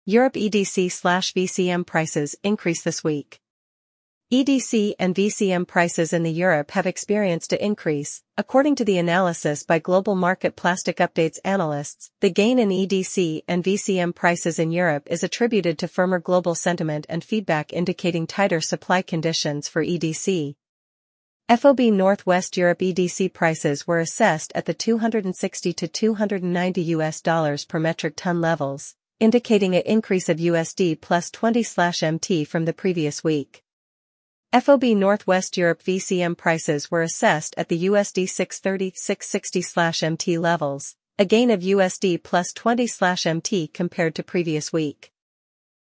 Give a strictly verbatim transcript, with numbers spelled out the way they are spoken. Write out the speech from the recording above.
Europe E D C slash V C M prices increase this week. E D C and V C M prices in the Europe have experienced an increase, according to the analysis by Global Market Plastic Updates analysts. The gain in E D C and V C M prices in Europe is attributed to firmer global sentiment and feedback indicating tighter supply conditions for E D C. F O B Northwest Europe E D C prices were assessed at the two hundred sixty to two hundred ninety U S dollars per metric ton levels, indicating an increase of U S D plus twenty M T from the previous week. F O B Northwest Europe V C M prices were assessed at the U S D six thirty to six sixty M T levels, a gain of U S D plus twenty M T compared to previous week.